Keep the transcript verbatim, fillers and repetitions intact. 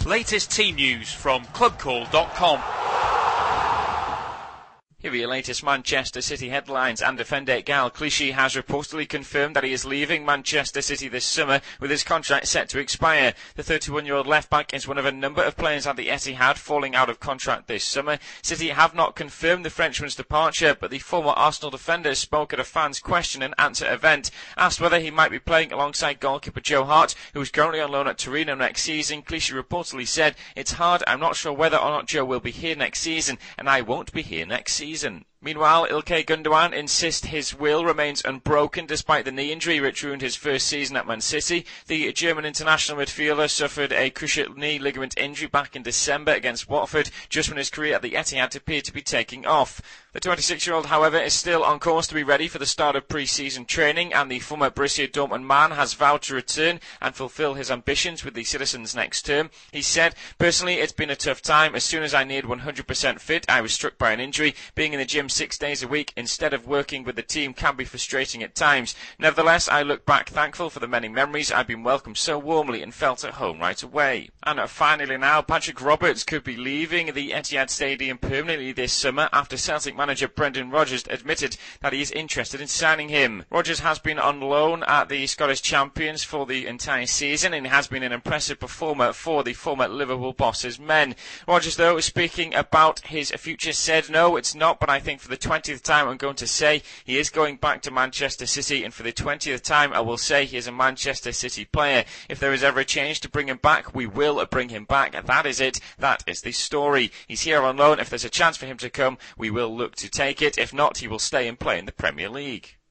Latest team news from club call dot com. Here are your latest Manchester City headlines, and defender Gaël Clichy has reportedly confirmed that he is leaving Manchester City this summer with his contract set to expire. The thirty-one-year-old left-back is one of a number of players at the Etihad falling out of contract this summer. City have not confirmed the Frenchman's departure, but the former Arsenal defender spoke at a fans' question and answer event. Asked whether he might be playing alongside goalkeeper Joe Hart, who is currently on loan at Torino next season, Clichy reportedly said, "It's hard, I'm not sure whether or not Joe will be here next season, and I won't be here next season." Meanwhile, Ilkay Gundogan insists his will remains unbroken despite the knee injury which ruined his first season at Man City. The German international midfielder suffered a cruciate knee ligament injury back in December against Watford, just when his career at the Etihad appeared to be taking off. The twenty-six-year-old, however, is still on course to be ready for the start of pre-season training, and the former Borussia Dortmund man has vowed to return and fulfil his ambitions with the Citizens next term. He said, "Personally, it's been a tough time. As soon as I neared one hundred percent fit, I was struck by an injury. Being in the gym six days a week instead of working with the team can be frustrating at times. Nevertheless, I look back thankful for the many memories. I've been welcomed so warmly and felt at home right away." And finally now, Patrick Roberts could be leaving the Etihad Stadium permanently this summer after Celtic manager Brendan Rodgers admitted that he is interested in signing him. Rodgers has been on loan at the Scottish champions for the entire season and has been an impressive performer for the former Liverpool boss's men. Rodgers, though, speaking about his future, said, "No, it's not, but I think for the twentieth time I'm going to say he is going back to Manchester City, and for the twentieth time I will say he is a Manchester City player. If there is ever a change to bring him back, we will bring him back. That is it. That is the story. He's here on loan. If there's a chance for him to come, we will look to take it. If not, he will stay and play in the Premier League."